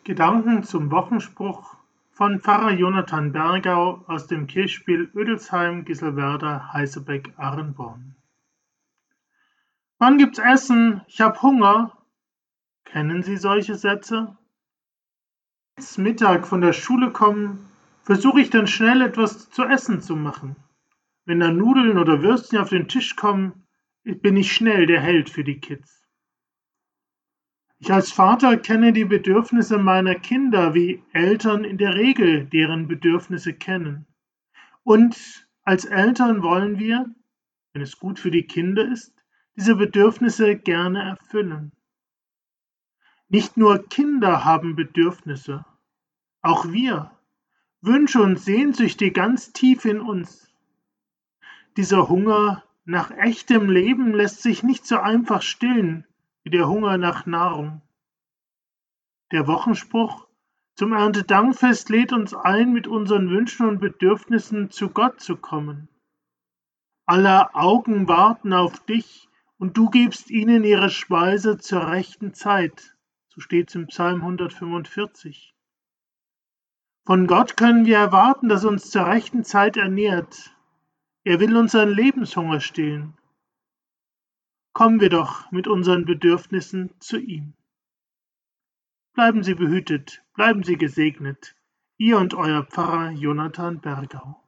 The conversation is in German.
Gedanken zum Wochenspruch von Pfarrer Jonathan Bergau aus dem Kirchspiel Ödelsheim, Gisselwerder, Heißebeck, Arenborn. Wann gibt's Essen? Ich hab Hunger. Kennen Sie solche Sätze? Als Mittag von der Schule kommen, versuche ich dann schnell etwas zu essen zu machen. Wenn dann Nudeln oder Würstchen auf den Tisch kommen, bin ich schnell der Held für die Kids. Ich als Vater kenne die Bedürfnisse meiner Kinder, wie Eltern in der Regel deren Bedürfnisse kennen. Und als Eltern wollen wir, wenn es gut für die Kinder ist, diese Bedürfnisse gerne erfüllen. Nicht nur Kinder haben Bedürfnisse, auch wir, Wünsche und Sehnsüchte ganz tief in uns. Dieser Hunger nach echtem Leben lässt sich nicht so einfach stillen wie der Hunger nach Nahrung. Der Wochenspruch zum Erntedankfest lädt uns ein, mit unseren Wünschen und Bedürfnissen zu Gott zu kommen. Aller Augen warten auf dich und du gibst ihnen ihre Speise zur rechten Zeit. So steht es im Psalm 145. Von Gott können wir erwarten, dass er uns zur rechten Zeit ernährt. Er will unseren Lebenshunger stillen. Kommen wir doch mit unseren Bedürfnissen zu ihm. Bleiben Sie behütet, bleiben Sie gesegnet. Ihr und euer Pfarrer Jonathan Bergau.